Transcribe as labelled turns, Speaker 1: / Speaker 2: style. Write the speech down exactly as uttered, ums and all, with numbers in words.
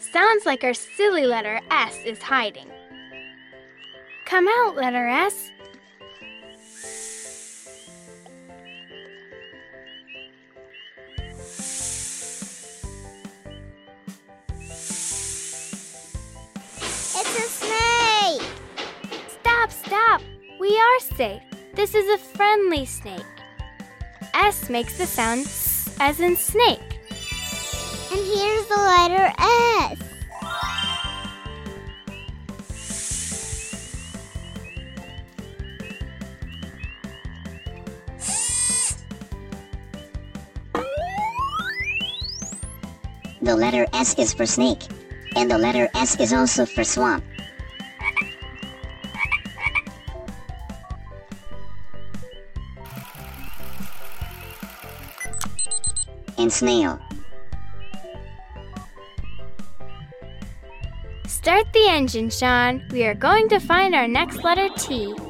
Speaker 1: Sounds like our silly letter S is hiding. Come out, letter S.
Speaker 2: It's a snake!
Speaker 1: Stop, stop! We are safe. This is a friendly snake. S makes the sound S as in snake.
Speaker 2: And here's the letter S.
Speaker 3: The letter S is for snake, and the letter S is also for swamp. And snail.
Speaker 1: Start the engine, Sean. We are going to find our next letter T.